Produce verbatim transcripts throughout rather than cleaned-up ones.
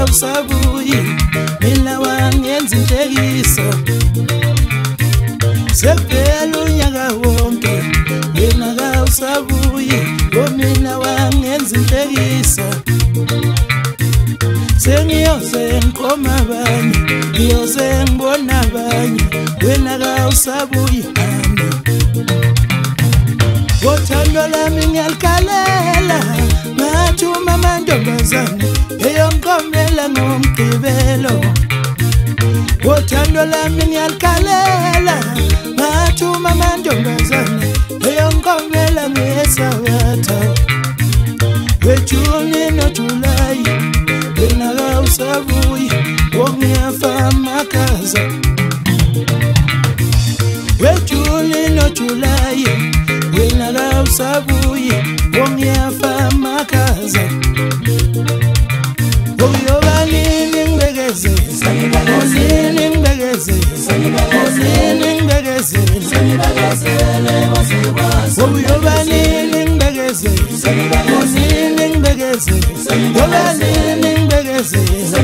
usabuyi mina wangenza inhlekiso Sephela unyaka wonke wena ka usabuyi mina wangenza inhlekiso Sengiyoze ngikoma abanye ngiyoze ngibona abanye wena ka usabuyi nami Wothando lami ngiyalikalela ngathuma amantombazane eyongiqomela ngomgqibelo Wothando lami ngiyalikalela ngathuma amantombazane eyongiqomela ngeSabatha Wejuni noJulayi wena ka usabuyi wokungiyafa amakaza Wejuni noJulayi wena ka usabuyi wokungiyafa amakaza Uyoba nini ngibekezela Nini ngibekezela Nini ngibekezela Uyoba nini ngibekezela Nini ngibekezela Uyoba nini ngibekezela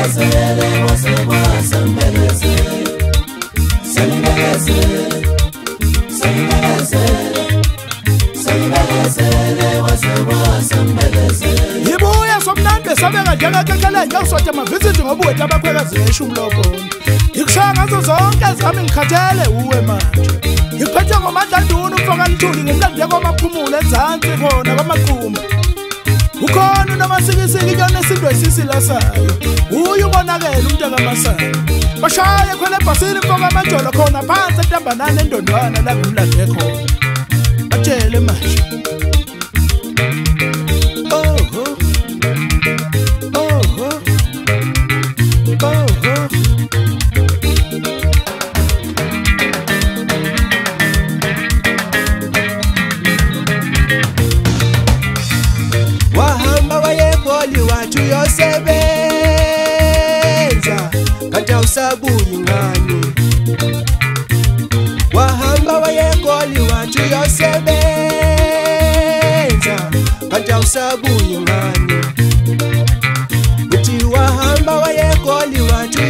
Ibuya somnandi sabeka njengakekele njengosotsha amavisit ngobuwethu abakhwekazi eshu umlobona Ngikushaya ngazo zonke zami ngikhathele uwe manje Ngiphethe ngomandla nduna umfoka lithuli ngimlande kwamaphumulo enzansi khona kwamaqhuma Ukhona nomasikisiki inyoni esindwe isisilasayo Uyu ubonakele umntaka kaMasana Bashaya khona ebhasini umfoka amajolo khona phansi entambanane endondwana la ngimlande khona Batshele manje Yosebenza kanja usabuyi ngani Wahamba wayegoli wathi yosebenza kanja usabuyi ngani Uthi wahamba wayegoli wathi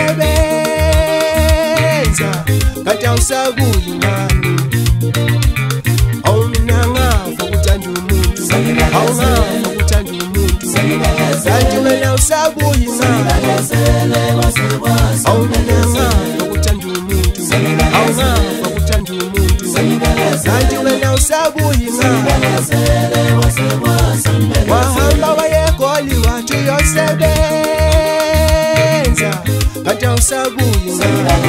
yosebenza kanja usabuyi ngani Awumina ngafa kuthanda umuntu awungafa kuthanda umuntu Santi wena usabuyi ngani Awumina ngafa kuthanda umuntu awungafa kuthanda umuntu Santi wena usabuyi ngani Wahamba wayegoli wathi yosebenza kanja usabuyi ngani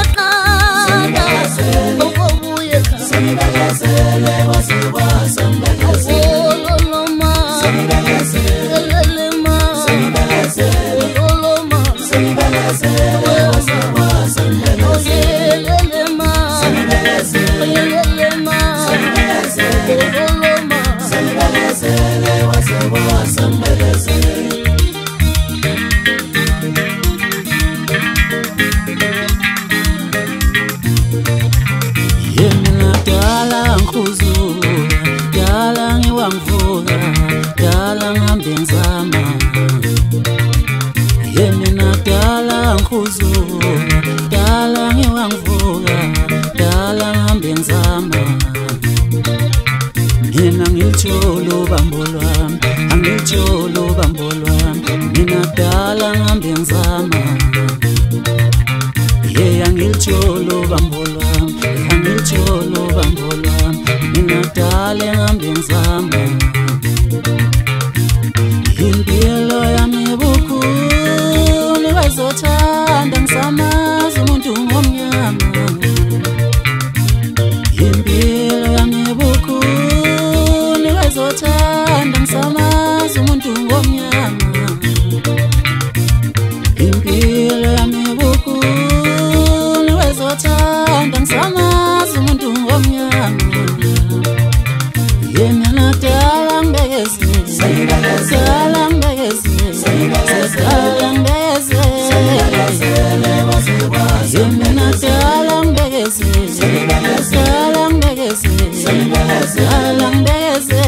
Somebody angilitsholo bambo lwami mina dala ngihambe ngizama ye angilitsholo bambo lwami angilitsholo bambo lwami mina dala ngihambe ngizama impilo yami bukhuni bazothanda ngisamazi umuntu ngomnyama impilo yami bukhuni bazothanda ngisamazi umuntu ngomnyama impilo yami bukhuni bazothanda ngisamazi umuntu ngomnyama yena nadala ngibekeze Salam begeze, salam begeze, yemina salam begeze, salam begeze, salam begeze,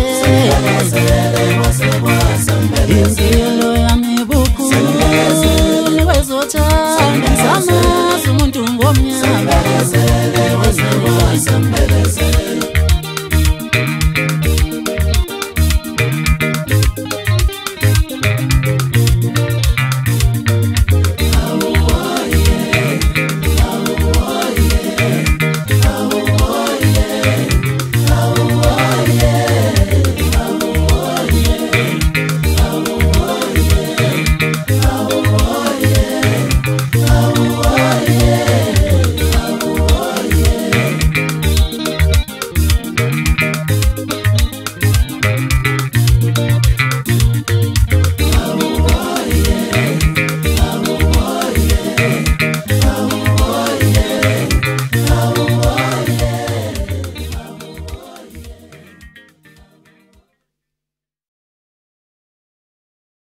impilo yami bukhuni bazothanda ngisamazi umuntu ngomnyama